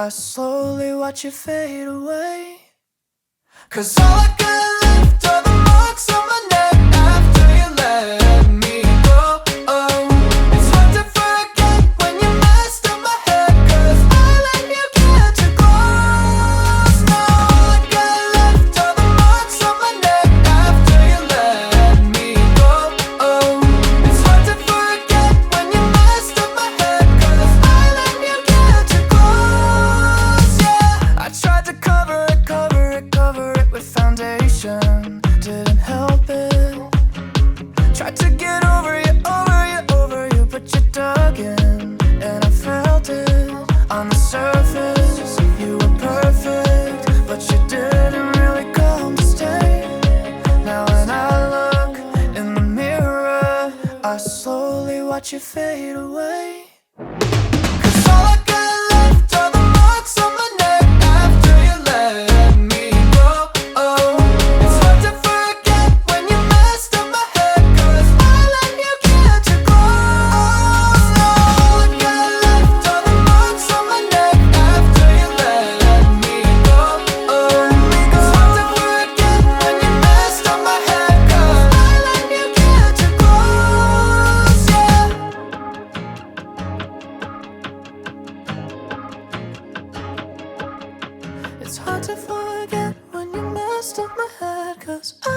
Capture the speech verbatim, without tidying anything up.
slowly watch you fade away. Cause all I got left are the marks on my neck after you let me go. Oh, it's hard to forget when you messed up my head, cause I let you get too close. Now all I got left are the marks on my neck after you let me go. Oh, it's hard to forget when you messed up my head, cause I let you get too close. Yeah, I tried to cover it, cover it, cover it with foundation, didn't help it. Tried to get over you, over you, over you, but you dug in, and I felt it. On the surface, you were perfect, but you didn't really come to stay. Now when I look in the mirror, I slowly watch you fade away. Cause all I got left are the marks on my neck after you let me go. Oh, it's hard to forget when you messed up my head, cause I let you get too close. Now all I got left are the marks on my neck after you let me go. Oh, it's hard to forget when you messed up my head, cause I let you get too close. Yeah. It's hard to forget when you messed up my head, cause I